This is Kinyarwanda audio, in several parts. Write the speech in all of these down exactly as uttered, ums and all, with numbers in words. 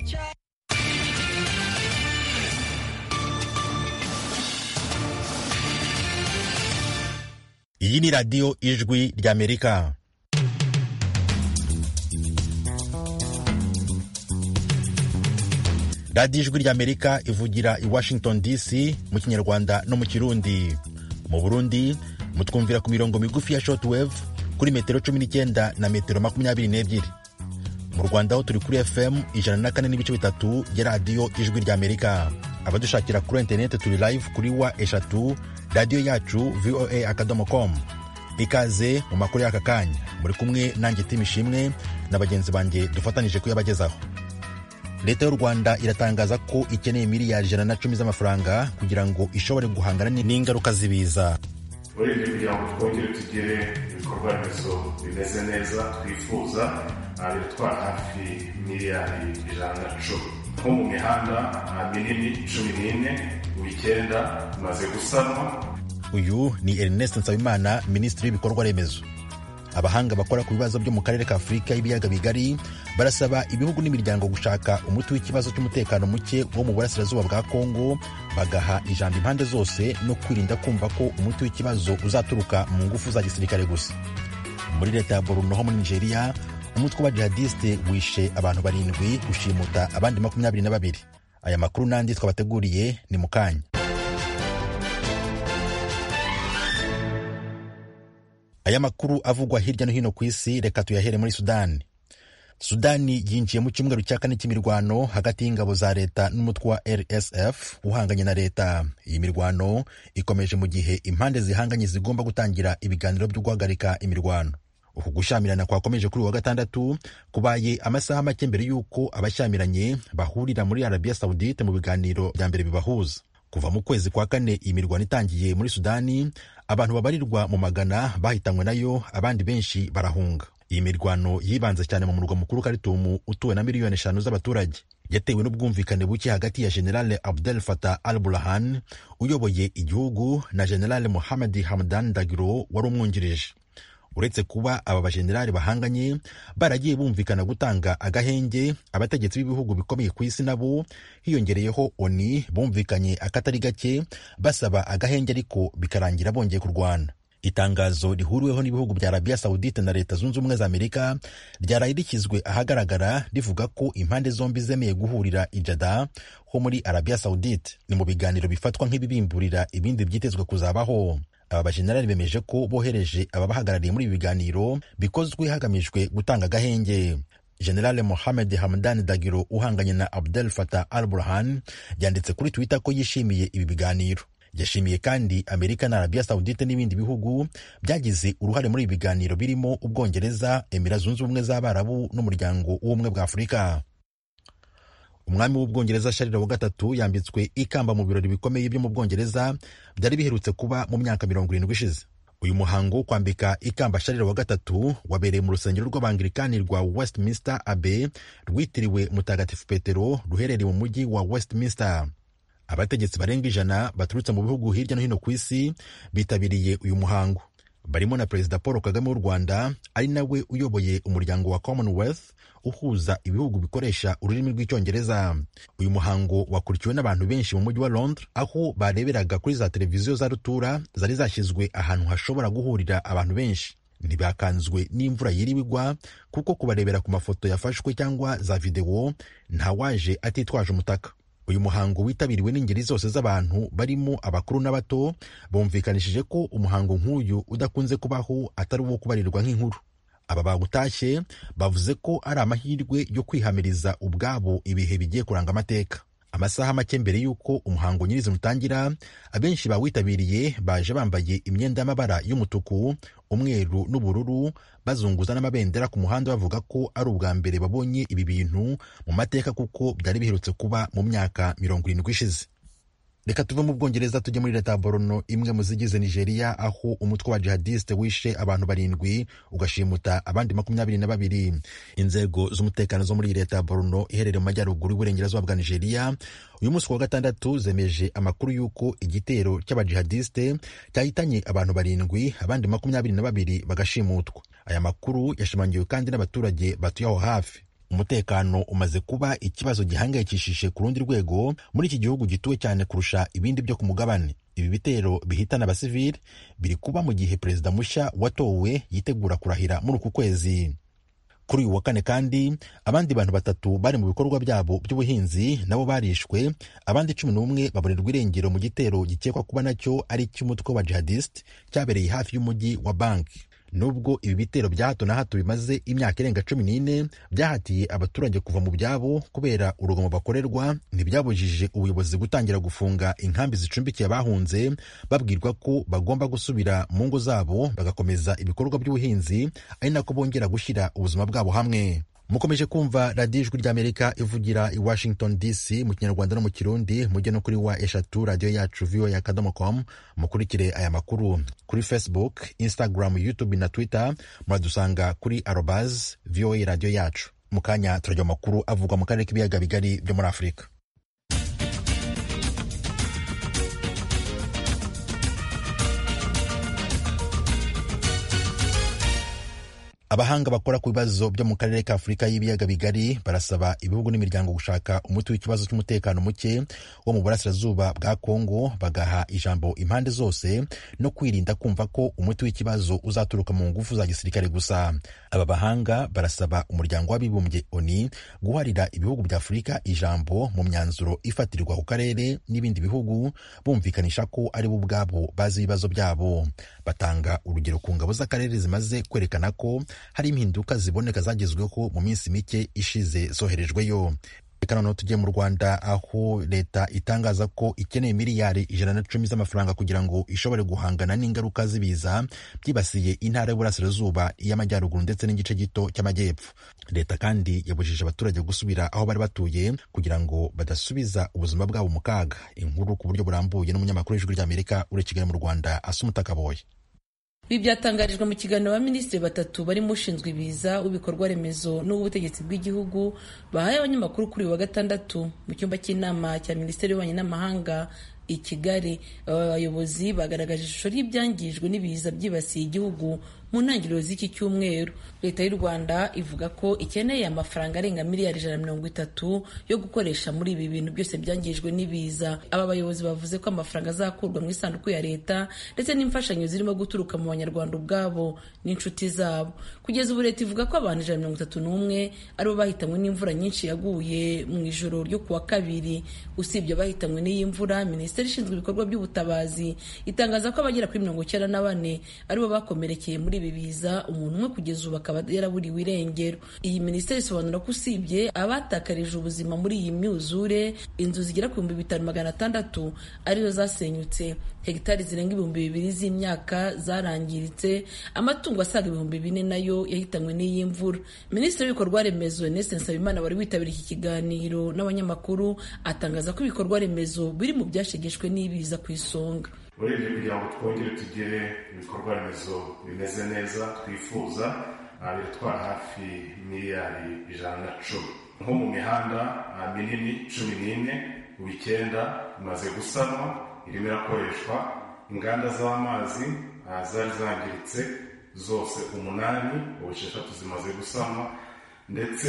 Iyi ni radio Ijwi ry'Amerika. Radio Ijwi ry'Amerika ivugira i Washington D C mu Kinyarwanda no mu Kirundi. Mu Burundi mutwumvira ku mirongo migufi ya shortwave kuri metero cumi n'icyenda na metero makumyabiri n'ebyiri. Mu Rwanda ho turi kuri F M ijana na kane n'ibice bitatu ya Radio Ijwi ry'Amerika. Abadushakira kuri internet turi live kuri wa eshatu radio yacu voa akadomo com. Ikaze mu makuru y'aka kanya, muri kumwe nanjye Tim Ishimwe na bagenzi banjye dufatanije kuyabagezaho. Leta y'u Rwanda iratangaza ko ikeneye miliyari ijana na cumi z'amafaranga kugira ngo ishobore guhangana n'ingaruka z'ibiza. Urebye kugira ngo twongere tugere ibikorwa remezo bimeze neza twifuza, biratwara hafi miliyari ijana na cumi. Nko mu mihanda minini cumi n'ine mu icyenda imaze gusanwa. Uyu ni Ernest Nsabimana, Minisitiri w'ibikorwa remezo. Abahanga bakora ku bibazo byo mu karere ka Afurika y'ibiyaga bigari barasaba ibihugu n'imiryango gushaka umuti w'ikibazo cy'umutekano muke wo mu burasirazuba bwa Kongo, bagaha ijambo impande zose no kwirinda kumva ko umuti w'ikibazo uzaturuka mu ngufu za gisirikare gusa. Muri leta ya Borno ho muri Nigeria, umutwe wa jihadiste wishe abantu barindwi, ushimuta abandi makumyabiri na babiri. Aya makuru nandi twabateguriye ni mukanya. Aya makuru avugwa hirya no hino ku isi, reka tuyahere muri Sudani. Sudani yinjiye mu cyumweru cya kane cy'imirwano hagati y'ingabo za leta n'umutwe wa R S F uhanganye na leta. Iyi mirwano ikomeje mu gihe impande zihanganye zigomba gutangira ibiganiro byo guhagarika imirwano. Uku gushyamirana kwakomeje kuri wa gatandatu kubaye amasaha make mbere y'uko abashyamiranye bahurira muri Arabia Saudite mu biganiro bya mbere bibahuza. Kuva mu kwezi kwa kane iyi mirwano itangiye muri Sudani, abantu babarirwa mu magana bahitanywe nayo, abandi benshi barahunga. Iyi mirwano yibanze cyane mu murwa mukuru Khartoum utuwe na miliyoni eshanu z'abaturage. Yatewe n'ubwumvikane buke hagati ya General Abdel Fattah al-Burhan uyoboye igihugu na General Mohamed Hamdan Dagalo wari umwungirije. Uretse kuba aba bajenerali bahanganye baragiye bumvikana gutanga agahenge, abategetsi b'ibihugu bikomeye ku isi nabo hiyongereyeho ONU bumvikanye akatari gake basaba agahenge, ariko bikarangira bongeye kurwana. Itangazo rihuriweho n'ibihugu bya Arabia Saudite na Leta Zunze Ubumwe za Amerika ryaraye rikizwe ahagaragara rivuga ko impande zombi zemeye guhurira i Jeddah ho muri Arabia Saudite. Ni mu biganiro bifatwa nk'ibibimburira ibindi byitezwe kuzabaho. Aba bajenerali bemeje ko bohereje ababahagarariye muri ibi biganiro bikozwe hagamijwe gutanga agahenge. General Mohamed Hamdan Dagalo uhanganye na Abdel Fattah al-Burhan yanditse kuri Twitter ko yishimiye ibi biganiro. Yashimiye kandi Amerika na Arabia Saudite n'ibindi bihugu byagize uruhare muri ibi biganiro birimo Ubwongereza, Emira Zunze Ubumwe z'Abarabu n'Umuryango w'Ubumwe bwa Afurika. Umwami w'Ubwongereza Charles wa gatatu yambitswe ikamba mu birori bikomeye byo mu Bwongereza byari biherutse kuba mu myaka mirongo irindwi ishize. Uyu muhango wo kwambika ikamba Charles wa gatatu wabereye mu rusengero rw'Abanglikani rwa Westminster Abbey rwitiriwe Mutagatifu Petero ruherereye mu mujyi wa Westminster. Abategetsi barenga ijana baturutse mu bihugu hirya no hino ku isi bitabiriye uyu muhango. Barimo na Perezida Paul Kagame w'u Rwanda, ari nawe uyoboye umuryango wa Commonwealth uhuza ibihugu bikoresha ururimi rw'icyongereza. Uyu muhango wakurikiwe n'abantu benshi mu mujyi wa Londres, aho bareberaga kuri za televiziyo za rutura zari zashyizwe ahantu hashobora guhurira abantu benshi. Ntibakanzwe n'imvura yiriwigwa, kuko kubarebera ku mafoto yafashwe cyangwa za videwo ntawaje atitwaje umutaka. Uyu muhango witabiriwe n'ingeri zose z'abantu barimo abakuru n'abato, bumvikanishije ko umuhango nk'uyu udakunze kubaho atari uwo kubarirwa nk'inkuru. Aba bawutashye bavuze ko ari amahirwe yo kwihamiriza ubwabo ibihe bigiye kuranga amateka. Amasaha make mbere y'uko umuhango nyirizina utangira, abenshi bawitabiriye baje bambaye imyenda y'amabara y'umutuku, umweru n'ubururu, bazunguza n'amabendera ku muhanda bavuga ko ari ubwa mbere babonye ibi bintu mu mateka, kuko byari biherutse kuba mu myaka mirongo irindwi ishize. Reka tuve mu Bwongereza tujye muri leta ya Borno, imwe mu zigize Nigeria, aho umutwe wa jihadiste wishe abantu barindwi ugashimuta abandi makumyabiri na babiri. Inzego z'umutekano zo muri leta ya Borno iherereye mu majyaruguru y'uburengerazuba bwa Nigeria uyu munsi wa gatandatu zemeje amakuru y'uko igitero cy'abajihadiste cyahitanye abantu barindwi, abandi makumyabiri na babiri bagashimutwa. Aya makuru yashimangiwe kandi n'abaturage batuye aho hafi. umutekano umaze kuba ikibazo gihangayikishije ku rundi rwego muri iki gihugu gituwe cyane kurusha ibindi byo ku mugabane. Ibi bitero bihitana abasivili biri kuba mu gihe perezida mushya watowe yitegura kurahira muri uku kwezi. Kuri uyu wa kane kandi abandi bantu batatu bari mu bikorwa byabo by'ubuhinzi nabo barishwe, abandi cumi n'umwe baburirwa irengero mu gitero gikekwa kuba nacyo ari icy'umutwe wa jihadist cyabereye hafi y'umujyi wa Banki. Nubwo ibi bitero bya hato na hato bimaze imyaka irenga cumi n'ine byahatiye abaturage kuva mu byabo kubera urugomo bakorerwa, ntibyabujije ubuyobozi gutangira gufunga inkambi zicumbikiye abahunze, babwirwa ko bagomba gusubira mu ngo zabo bagakomeza ibikorwa by'ubuhinzi, ari nako bongera gushyira ubuzima bwabo hamwe. Mukomeje kumva radiyo ijwi ry'Amerika ivugira i Washington D C mu Kinyarwanda no mu Kirundi. Mujye no kuri wa eshatu radiyo yacu voa akadomo com, mukurikire aya makuru kuri Facebook, Instagram, YouTube na Twitter. Muradusanga kuri arobase voa radiyo yacu. Mu kanya turajya mu makuru avugwa mu karere k'ibiyaga bigari byo muri Afurika. Abahanga bakora ku bibazo byo mu karere ka Afurika y'ibiyaga bigari barasaba ibihugu n'imiryango gushaka umuti w'ikibazo cy'umutekano muke wo mu burasirazuba bwa Kongo, bagaha ijambo impande zose no kwirinda kumva ko umuti w'ikibazo uzaturuka mu ngufu za gisirikare gusa. Aba bahanga barasaba umuryango w'abibumbye O N U guharira ibihugu bya Afurika ijambo mu myanzuro ifatirwa ku karere n'ibindi bihugu, bumvikanisha ko ari bo ubwabo bazi ibibazo byabo. Batanga urugero ku ngabo z'akarere zimaze kwerekana ko hari impinduka ziboneka zagezweho mu minsi mike ishize zoherejweyo. Reka noneho tujye mu Rwanda, aho leta itangaza ko ikeneye miliyari ijana na cumi z'amafaranga kugira ngo ishobore guhangana n'ingaruka z'ibiza byibasiye intara y'Uburasirazuba, iy'Amajyaruguru ndetse n'igice gito cy'Amajyepfo. Leta kandi yabujije abaturage gusubira aho bari batuye kugira ngo badasubiza ubuzima bwabo mu kaga. Inkuru ku buryo burambuye n'umunyamakuru w'Ijwi ry'Amerika uri Kigali mu Rwanda, Asumuta Kaboye. Ibi byatangarijwe mu kiganiro abaminisitiri batatu barimo ushinzwe ibiza, w'ibikorwa remezo n'ubutegetsi bw'igihugu bahaye abanyamakuru kuri uyu wa gatandatu mu cyumba cy'inama cya Minisiteri y'Ububanyi n'Amahanga i Kigali. Aba bayobozi bagaragaje ishusho ry'ibyangijwe n'ibiza byibasiye igihugu mu ntangiriro z'iki cyumweru. Leta y'u Rwanda ivuga ko ikeneye amafaranga arenga miliyari ijana na mirongo itatu yo gukoresha muri ibi bintu byose byangijwe n'ibiza. Aba bayobozi bavuze ko amafaranga azakurwa mu isanduku ya leta ndetse n'imfashanyo zirimo guturuka mu banyarwanda ubwabo n'inshuti zabo. Kugeza ubu leta ivuga ko abantu ijana na mirongo itatu n'umwe aribo bahitanywe n'imvura nyinshi yaguye mu ijoro ryo kuwa kabiri. Usibye bahitanywe n'iyi mvura, Minisiteri ishinzwe ibikorwa by'ubutabazi itangaza ko abagera kuri mirongo icyenda na bane aribo bakomerekeye muri ibi biza, umuntu umwe kugeza ubu akaba yaraburiwe irengero. Iyi minisiteri isobanura ko usibye abatakarije ubuzima muri iyi myuzure, inzu zigera ku bihumbi bitanu magana atandatu arizo zasenyutse, hegitari zirenga ibihumbi bibiri z'imyaka zarangiritse, amatungo asaga ibihumbi bine nayo yahitanywe n'iyi mvura. Minisitiri w'ibikorwa remezo Ernest Nsabimana wari witabiriye iki kiganiro n'abanyamakuru atangaza ko ibikorwa remezo biri mu byashegeshwe n'ibiza ku isonga. urebye kugira ngo twongere tugere ibikorwa remezo bimeze neza twifuza, biratwara hafi miliyari ijana na cumi. Nko mu mihanda minini cumi n'ine, ubu icyenda imaze gusanwa irimo irakoreshwa. Inganda z'amazi zari zangiritse zose umunani, ubu esheshatu zimaze gusanwa, ndetse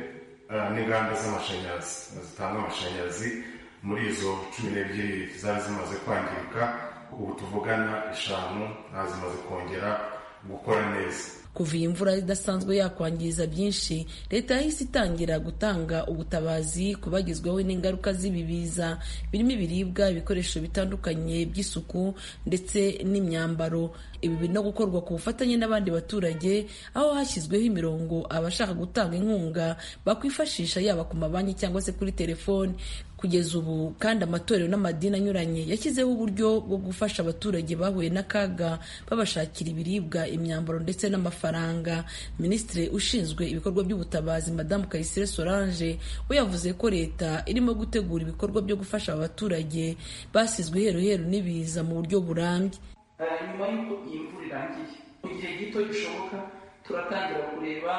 n'inganda z'amashanyarazi zitanga amashanyarazi muri izo cumi n'ebyiri zari zimaze kwangirika, ubu tuvugana eshanu zimaze kongera gukora neza. Kuva iyi mvura idasanzwe yakwangiza byinshi, leta yahise itangira gutanga ubutabazi ku bagizweho n'ingaruka z'ibibiza, birimo ibiribwa, ibikoresho bitandukanye by'isuku ndetse n'imyambaro. Ibi biri no gukorwa ku bufatanye n'abandi baturage, aho hashyizweho imirongo abashaka gutanga inkunga bakwifashisha, yaba ku mabanki cyangwa se kuri telefoni. Kugeza ubu kandi amatorero n'amadini anyuranye yashyizeho uburyo bwo gufasha abaturage bahuye n'akaga, babashakira ibiribwa, imyambaro ndetse n'amafaranga. Minisitiri ushinzwe ibikorwa by'ubutabazi Madamu Kayisire Solange we yavuze ko leta irimo gutegura ibikorwa byo gufasha abaturage basizwe iheruheru n'ibiza mu buryo burambye. Nyuma y'uko iyi mvura irangiye, mu gihe gito gishoboka turatangira kureba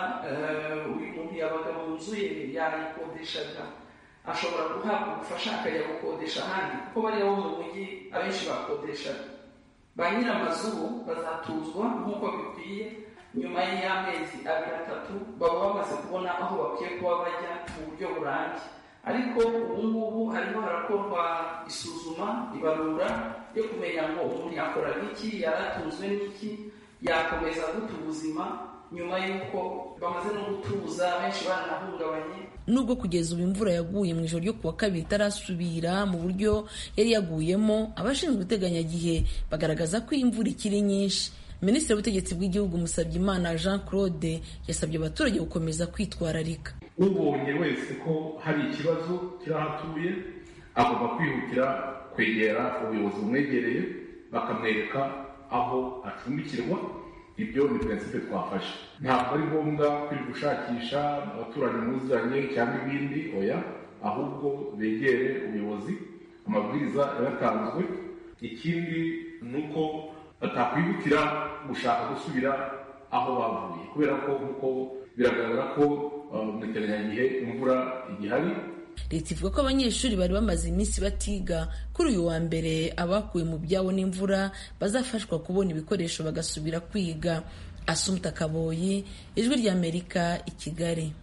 uyu muntu yabaga mu nzu ye yayikodeshaga, ashobora guhabwa ubufasha akajya gukodesha ahandi, kuko bariya bo mu mujyi abenshi bakodeshaga. Ba nyir'amazu bazatuzwa nk'uko bikwiye, nyuma y'amezi abiri atatu baba bamaze kubona aho bakwiye kuba bajya mu buryo burambye. Ariko ubu ngubu harimo harakorwa isuzuma ibarura yo kumenya ngo umuntu yakora iki, yaratunzwe n'iki, yakomeza gute ubuzima nyuma y'uko bamaze no gutuza, benshi baranahungabanye. Nubwo kugeza ubu imvura yaguye mu ijoro ryo kuwa kabiri itarasubira mu buryo yari yaguyemo, abashinzwe iteganyagihe bagaragaza ko imvura ikiri nyinshi. Minisitiri w'ubutegetsi bw'igihugu Musabyimana Jean Claude yasabye abaturage gukomeza kwitwararika. Ubonye wese ko hari ikibazo kirahatuye agomba kwihutira kwegera ubuyobozi bumwegereye bakamwereka aho acumbikirwa. Ibyo ni prinsipe twafashe. Ntabwo ari ngombwa kuri gushakisha abaturanyi muziranye cyangwa ibindi, oya, ahubwo begere ubuyobozi, amabwiriza yaratanzwe. Ikindi ni uko batakwihutira gushaka gusubira aho bavuye, kubera ko nk'uko biragaragara ko mu iterambere imvura igihari. Leta ivuga ko abanyeshuri bari bamaze iminsi batiga kuri uyu wa mbere abakuwe mu byabo n'imvura bazafashwa kubona ibikoresho bagasubira kwiga. Assumpta Kaboyi, Ijwi ry'Amerika, i Kigali.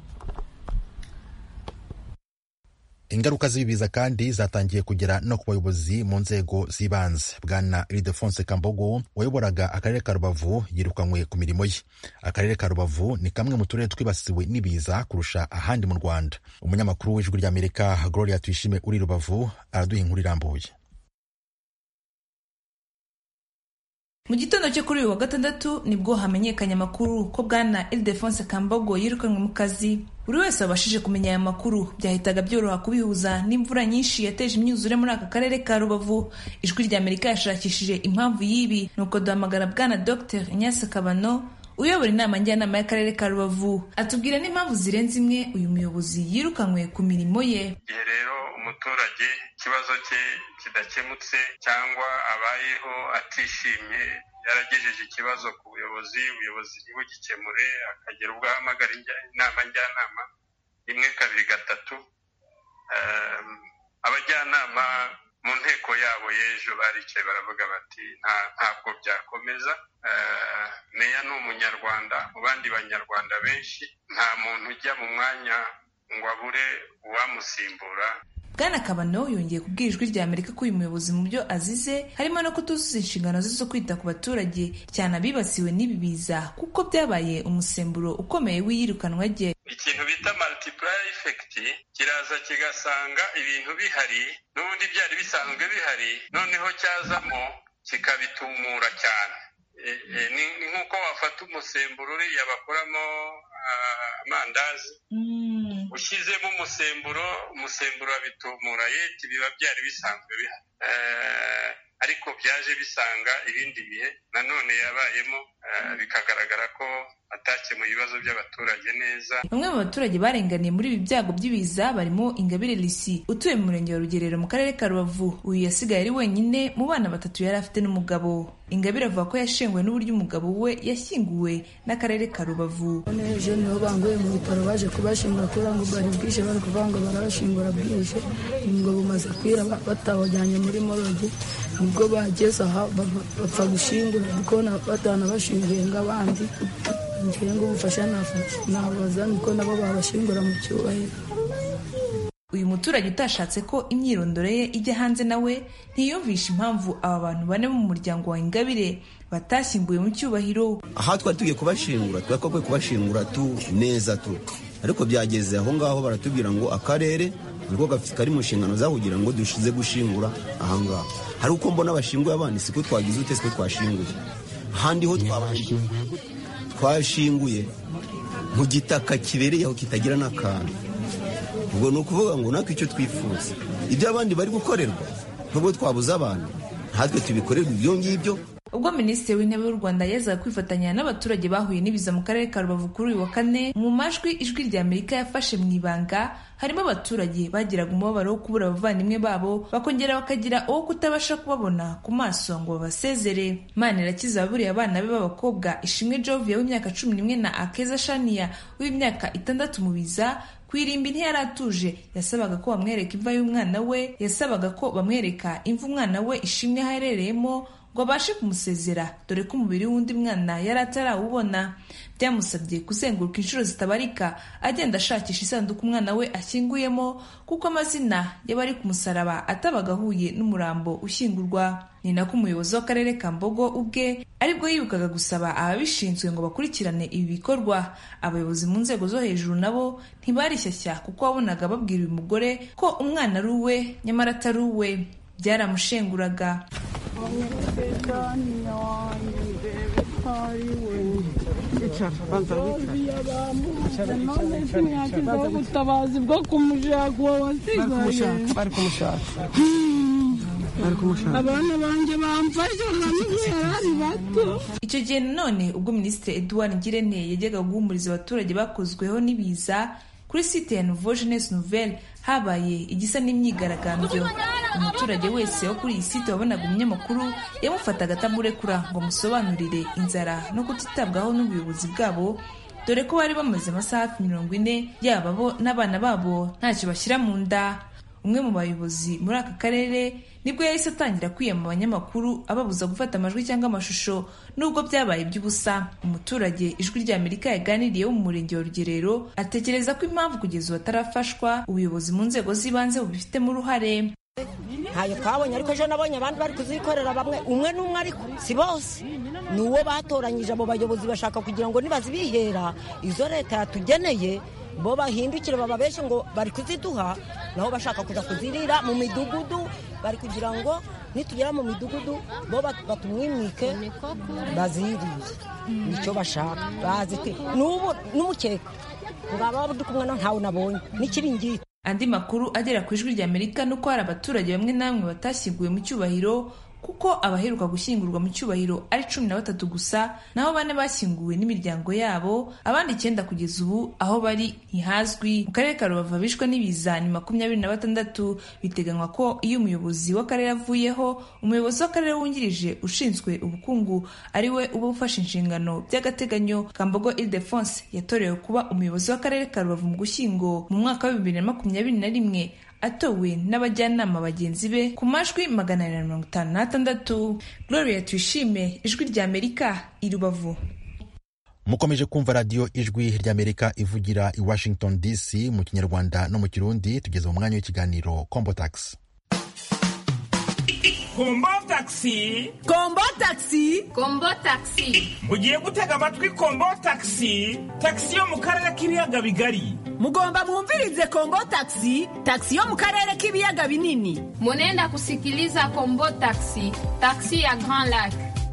Ingaruka z'ibiza kandi zatangiye kugera no ku bayobozi mu nzego z'ibanze. Bwana Ildefonse Kambogo wayoboraga akarere ka Rubavu yirukanywe ku mirimo ye. Akarere ka Rubavu ni kamwe mu turere twibasiwe n'ibiza kurusha ahandi mu Rwanda. Umunyamakuru w'Ijwi ry'Amerika Gloria Tuyishime uri Rubavu araduha inkuru irambuye. Mu gitondo cyo kuri uyu wa gatandatu nibwo hamenyekanye amakuru ko Bwana Ildefonse Kambogo yirukanywe mu kazi. Buri wese wabashije kumenya aya makuru byahitaga byoroha kubihuza n'imvura nyinshi yateje imyuzure muri aka karere ka Rubavu. Ijwi ry'Amerika yashakishije impamvu y'ibi, nuko duhamagara Bwana Docteur Ignace Kabano uyobora inama njyanama y'akarere ka Rubavu atubwira n'impamvu zirenze imwe uyu muyobozi yirukanywe ku mirimo ye. Igihe rero umuturage ikibazo cye kidakemutse cyangwa abayeho atishimye, yaragejeje ikibazo ku buyobozi, ubuyobozi ntibugikemure, akagera ubwo ahamagara inama njyanama rimwe kabiri gatatu. Abajyanama mu nteko yabo y'ejo baricaye baravuga bati ntabwo byakomeza. Meya ni umunyarwanda mu bandi banyarwanda benshi, nta muntu ujya mu mwanya ngo abure uwamusimbura. Bwana Kabano yongeye kubwira Ijwi ry'Amerika ko uyu muyobozi mu byo azize harimo no kutuzuza inshingano ze zo kwita ku baturage cyane abibasiwe n'ibi biza, kuko byabaye umusemburo ukomeye w'iyirukanwa rye. Ikintu bita multiplier effect kiraza kigasanga ibintu bihari n'ubundi byari bisanzwe bihari, noneho cyazamo kikabitumura cyane. Ni nk'uko wafata umusemburo uriya bakoramo amandazi, ushyizemo umusemburo umusemburo wabitumura yeti biba byari bisanzwe bihari, ariko byaje bisanga ibindi bihe nanone yabayemo, bikagaragara ko atakemuye ibibazo by'abaturage neza. Bamwe mu baturage barenganiye muri ibi byago by'ibiza barimo Ingabire Lisi utuye mu murenge wa Rugerero mu karere ka Rubavu. Uyu yasigaye ari wenyine mu bana batatu yari afite n'umugabo. Ingabire avuga ko yashenguwe n'uburyo umugabo we yashyinguwe n'akarere ka Rubavu. Ejo niho banguye mu bitaro baje kubashingura kugira ngo bari bwishe, bari kuvuga ngo barabashingura bwishe, ngo bumaze kwira batawajyanye muri moroge, nibwo bageze aha bapfa gushingura kuko batana bashinguye ng'abandi. Ngiye ngo ubufasha nabaza niko nabo babashingura mu cyubahiro. Uyu muturage utashatse ko imyirondoro ye ijya hanze nawe ntiyumvisha impamvu aba bantu bane mu muryango wa Ingabire batashyinguye mu cyubahiro. Aha twari tugiye kubashingura, twakwiye kubashingura tu neza tu, ariko byageze aho ngaho baratubwira ngo akarere niko gafite kari mu nshingano za kugira ngo dushize gushingura aha ngaha. Hari uko mbona bashinguye abandi siko twagize ute siko twashinguye. Handi ho twabashinguye twashinguye mu gitaka kibereye aho kitagira n'akantu. Ubwo ni ukuvuga ngo natwe icyo twifuza ibyo abandi bari gukorerwa nubwo twabuze abantu natwe tubikorerwa ibyo ngibyo. Ubwo Minisitiri w'Intebe w'u Rwanda yazaga kwifatanya n'abaturage bahuye n'ibiza mu karere ka Rubavu kuri uyu wa kane, mu majwi Ijwi ry'Amerika yafashe mu ibanga harimo abaturage bagiraga umubabaro wo kubura abavandimwe babo bakongera bakagira uwo kutabasha kubabona ku maso ngo babasezere. Manirakiza waburiye abana be b'abakobwa Ishimwe Jovia w'imyaka cumi n'imwe na Akeza Shania w'imyaka itandatu mu biza ku irimbi ntiyari atuje, yasabaga ko bamwereka imva y'umwana we, yasabaga ko bamwereka imva umwana we Ishimwe aherereyemo ngo ngo abashe kumusezera dore ko umubiri w'undi mwana yari atarawubona. Byamusabye kuzenguruka inshuro zitabarika agenda ashakisha isanduku umwana we ashyinguyemo kuko amazina y'abari ku musaraba atabaga ahuye n'umurambo ushyingurwa. Ni nako umuyobozi w'akarere ka Mbogo ubwe aribwo yibukaga gusaba ababishinzwe ngo bakurikirane ibi bikorwa. Abayobozi mu nzego zo hejuru nabo ntibarishyashya kuko wabonaga babwira uyu mugore ko umwana ari uwe nyamara atari uwe. Byaramushenguraga. ubutabazi bwo kumushaka uwo wasigaye bari kumushaka abana banjye bamfashe nkamubera ari bato. Icyo gihe nanone ubwo Minisitiri Edouard Ngirente yajyaga guhumuriza abaturage bakozweho n'ibiza kuri site ya Nouveau Jeunesse Nouvelle habaye igisa n'imyigaragambyo. Umuturage wese wo kuri iyi site wabonaga umunyamakuru yamufataga atamurekura ngo musobanurire inzara no kutitabwaho n'ubuyobozi bwabo, dore ko bari bamaze amasaha hafi mirongo ine yaba bo n'abana babo ntacyo bashyira mu nda. Umwe mu bayobozi muri aka karere nibwo yahise atangira kwiyama abanyamakuru ababuza gufata amajwi cyangwa amashusho nubwo byabaye by'ubusa. Umuturage Ijwi rya Amerika yaganiriye wo mu murenge wa Rugerero atekereza ko impamvu kugeza ubu atarafashwa ubuyobozi mu nzego z'ibanze bubifitemo uruhare. Ntayo twabonye ariko ejo nabonye abandi bari kuzikorera bamwe umwe n'umwe ariko si bose ni uwo batoranyije. Abo bayobozi bashaka kugira ngo nibazibihera izo leta yatugeneye bo bahindukire bababeshe ngo bari kuziduha, naho bashaka kuza kuzirira mu midugudu. Bari kugira ngo nitugera mu midugudu bo batumwimike bazirire, nicyo bashaka. Bazi n'ubu n'umukeka ngaba budi kumwe ntawe nabonye n'ikiringiti. Andi makuru agera ku Ijwi rya Amerika nuko hari abaturage bamwe namwe batashyinguwe mu cyubahiro kuko abaheruka gushyingurwa mu cyubahiro ari cumi na batatu gusa, naho bane bashyinguwe n'imiryango yabo, abandi icyenda kugeza ubu aho bari ntihazwi. Mu karere ka Rubavu bishwe n'ibiza ni makumyabiri na batandatu. Biteganywa ko iyo umuyobozi w'akarere avuyeho, umuyobozi w'akarere wungirije ushinzwe ubukungu ari we uba ufashe inshingano by'agateganyo. Kambogo Ildefonse yatorewe kuba umuyobozi w'akarere ka Rubavu mu Gushyingo mu mwaka wa bibiri na makumyabiri na rimwe, atowe n'abajyanama bagenzi be ku majwi magana abiri na mirongo itanu n'atandatu. Gloria Tuyishime, Ijwi rya Amerika, i Rubavu. Mukomeje kumva radiyo Ijwi rya Amerika ivugira i Washington D C mu Kinyarwanda no mu Kirundi. Tugeze mu mwanya w'ikiganiro Kombo Taxi. Kombo Taxi, Kombo Taxi, Kombo Taxi. Mugiye gutega amatwi Kombo Taxi, taxi yo mu karere k'ibiyaga bigari. Mugomba mwumvirize Kombo Taxi, taxi yo mu karere k'ibiyaga binini. Munenda kusikiliza Kombo Taxi, taxi ya Grand Lac.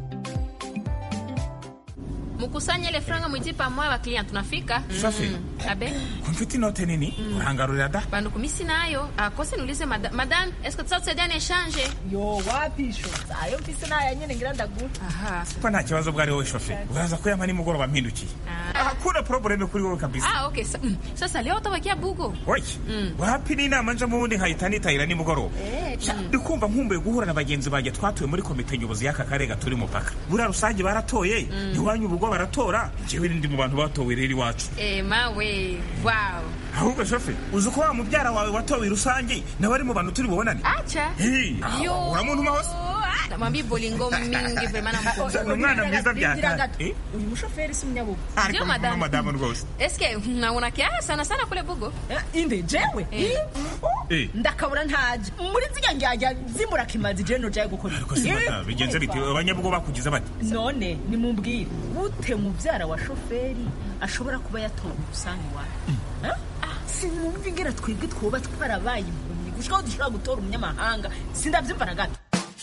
Mukusanye ile franga mwitipa mwa wa client tunafika. Safi. Mm. Abe. Kumfiti note nini? Mm. Urangarurira da? Bandu kumisi nayo. Akose nulize madame, madame, est-ce que tu sais en échange? Yo wapi sho? Ayo mfise nayo nyene ngira ndagu. Aha. Kwa nta kibazo bwari wowe shofe. Uraza ko yamani mugoroba mpinduki. Ah. Hakuna problem kuri wowe kabisa. Ah, okay. Sa, mm. Sasa leo utabakia Bugo. Oi. Mm. Wapi ni nama nje mu wundi nkahitani tayira ni mugoroba. Eh. Ndikumva nkumbuye guhura na bagenzi baje twatuye muri komite nyobozi y'aka karega turi mu paka. Bura rusange baratoye. Mm. Niwanyu Bugo baratora. Jewe ndi mu bantu batowe rero iwacu. Eh mawe. Wow. Ahubwo shofe, uzi ko wa mubyara wawe watowe rusange nawe ari mu bantu turi bubonane. Acha. Hey. Yo. Uramuntu mahose. Namwambia bolingo mingi vraiment namukunda. Ni umwana mwiza byaka. Eh? Uyu mushoferi si munyabugo. Ndio madame. Madame rwose. Est-ce que unaona kiasi sana sana kule Bugo? Inde jewe. Eh. Eh. Ndakabura ntaje. Muri ziga njya zimbura kimazi je no jaye gukora. Ariko si madame bigenze biti abanyabugo bakugiza bati. None ni mumbwire. Gute mubyara wa shoferi ashobora kuba yatowe rusange wawe? Eh? Sinumva ingera twebwe twoba twarabaye impumyi gushikaho dushobora gutora umunyamahanga. Sindavyumva na gato.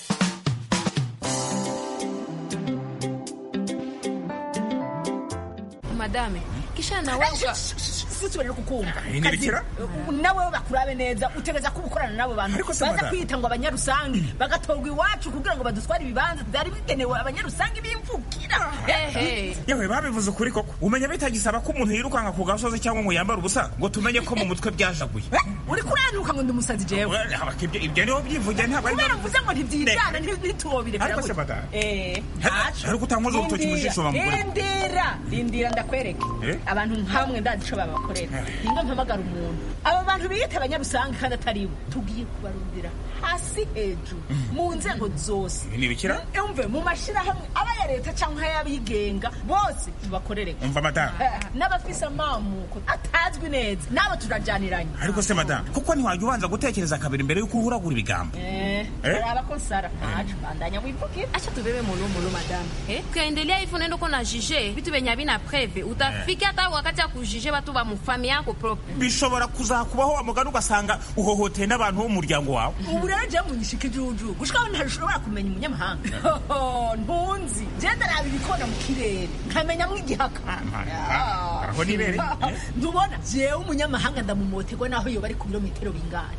Madame, kisha na wewe situbera kukumva. Inibikira? Nawe bakurabe neza utegeza kubukorana nabo bantu. Baza kwita ngo abanyarusangi bagatorwa iwacu kugira ngo badutware ibibanza byari bitenewe abanyarusangi b'imvukira. Ehe. Yewe babivuze ukuri koko. Umenya bitagisaba ko umuntu yirukanka ku gasozi cyangwa ngo yambara ubusa ngo tumenye ko mu mutwe byajaguye. Uri kuranuka ngo ndumusazi jewe. Abakibye ibyo niho byivuge ntabwo ari. Baravuze ngo ntibyijana ntitubobire. Ariko se madame. Eh. Ariko utankoze urutoki mu jisho bamugore. Indira, indira ndakwereke. Abantu nkamwe ndazi cyo babakorera. Ningo mpamagara umuntu. Aba abantu biyita abanyarusange kandi atari bo tugiye kubarundira hasi hejuru mu nzego zose nibikira umve mu mashirahamwe aba ya leta cyangwa y'abigenga bose tubakorere umva madame n'abafisa mamuko atazwi neza nabo turajyaniranye ariko se madame kuko ntiwajya ubanza gutekereza kabiri mbere yuko uragura ibigambo eh abakonsara aje bandanya wivuke acha tubebe molo molo madame eh kaendelea hivyo nendo kona jije vitu venya bina preve utafika hata wakati ya kujije watu ba mufami yako propre bishobora kuzakubaho amugano ugasanga uhohoteye n'abantu bo mu muryango wawe ubureje munyishika ijuju gushikaho ntashobora kumenya umunyamahanga ntunzi genda nabi bikona mu kirere nkamenya mu igihaka aho nibere ndubona je umunyamahanga ndamumotegwa naho yo bari ku birometero bingana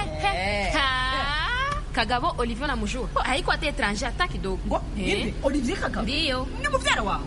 Kagabo Olivier na mujua haiko ate étranger hata kidogo ngo eh Olivier Kagabo ndio ni muvyara wawe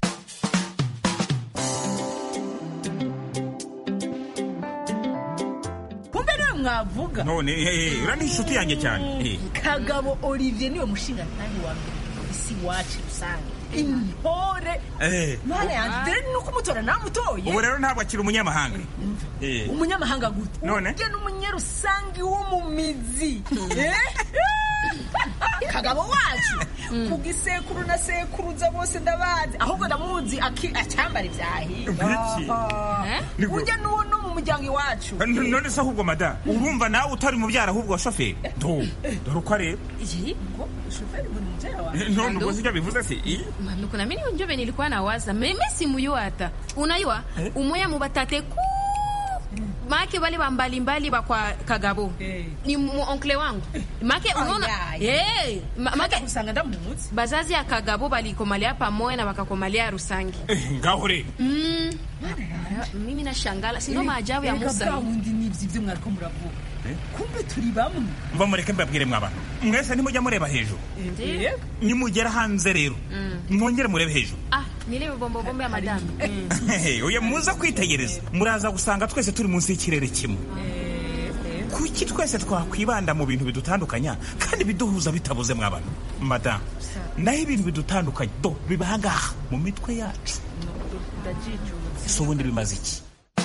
kumbe niwe mwavuga none eh ura ni inshuti yanjye cyane Kagabo Olivier niwe mushinga ntani wa mbere isi wacu rusange intore eh mwana yanjye nuko umutora namutoye ubu rero ntabwo akiri umunyamahanga eh umunyamahanga gute none uje n'umunyarusangi wo mu mizi eh Kagabo wacu kugisekuru na sekuruza bose ndabazi ahubwo ndamuzi acyambara ibyahi eh uje nuwo no mu muryango iwacu none se ahubwo madame urumva nawe utari mu byara ahubwo shoferi ndo dore uko ari yego shoferi muri mjera wa none ubwo sija bivuze se mando kuna mimi njobe nilikuwa na waza mimi simuyo hata unaiwa umoya mubatate ku Make wale wa mbali mbali wa kwa Kagabo hey. Ni onkle wangu make unaona oh, yeah. eh make usanga ndamuzi bazazi ya Kagabo bali komalia pamoja na wakakomalia Rusangi eh ngahore mm mimi na shangala sino maajabu ya Musa ndi nivyi byo mwariko muravuga kumbe turi bamwe mva mureke mbabwire mwabana mwese nimujya mureba hejuru nimugera hanze rero mwongere murebe hejuru ah nilebe bombo bombo ya madame oya muza kwitegereza muraza gusanga twese turi munsi y'ikirere kimwe kuki twese twakwibanda mu bintu bidutandukanya kandi biduhuza bitabuze mwabana madame naho ibintu bidutandukanye do bibanga mu mitwe yacu so ubundi bimaze iki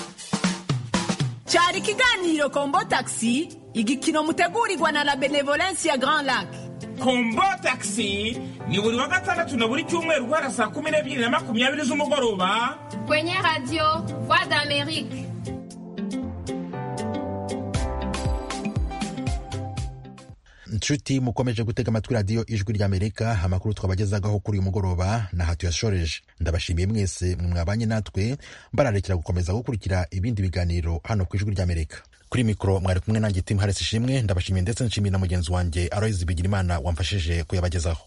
cyari kiganiro Kombo Taxi igikino mutegurirwa na la Benevolence ya Grand Lac. Kombo Taxi ni buri wa gatandatu na buri cyumweru guhera saa kumi n'ebyiri na makumyabiri z'umugoroba kwenye radio Voix d'Amérique. Nshuti mukomeje gutega amatwi radiyo ijwi ry'Amerika amakuru twabagezagaho kuri uyu mugoroba na hatu yashoreje ndabashimiye mwese mwabanye natwe mbararekera gukomeza gukurikira ibindi biganiro hano ku ijwi ry'Amerika kuri mikro mwari kumwe nanjye Tim Harris Ishimwe ndabashimiye ndetse nshimiye na mugenzi wanjye Aloys Bigirimana wamfashije kuyabagezaho.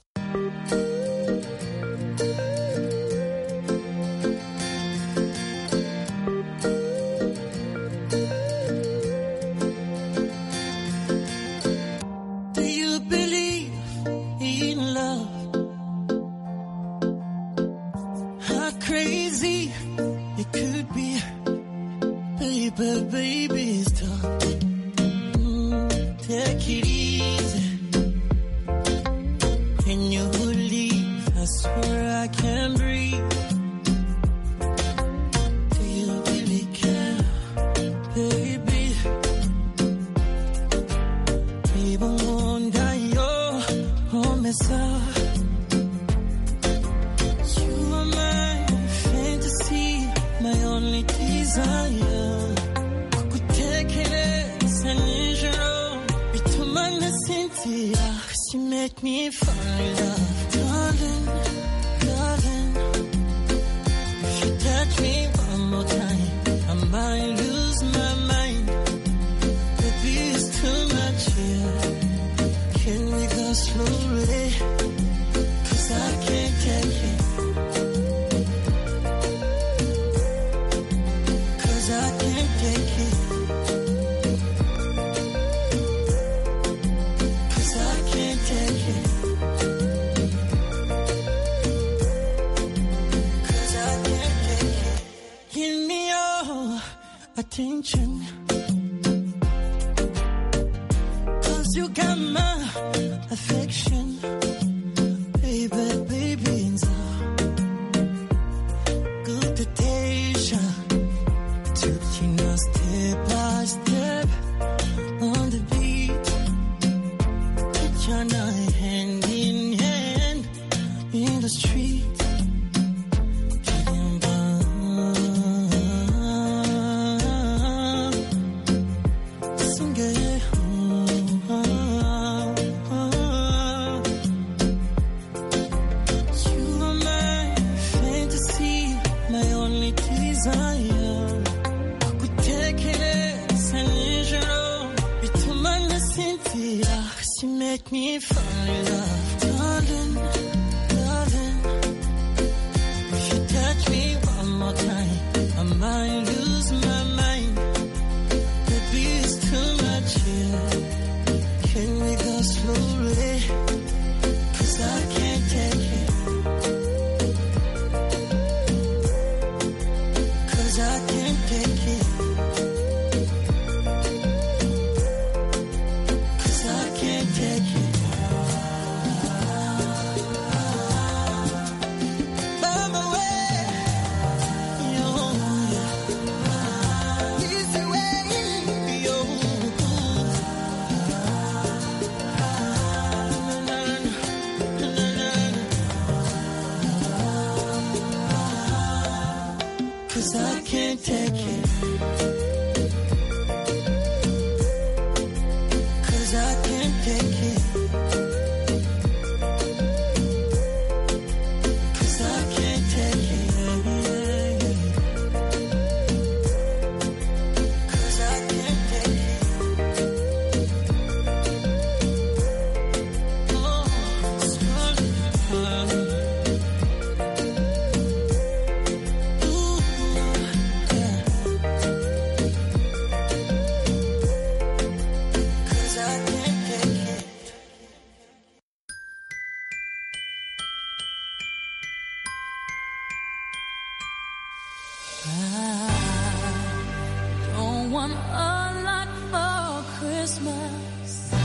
Attention, 'cause you got my affection, baby, baby, good temptation, taking us step by step. make me fall in love, darling, darling. If you touch me one more time, I might lose my mind. Baby, it's too much here. Can we go slowly? 'Cause I can't take it. 'Cause I can't take it. 'Cause I can't take it. By my way, yo, easy way, yo. Cause I can't take it. Cause I can't take it. Cause I can't take it. Cause I can't take it. Oh, it's funny. Don't want a lot for Christmas.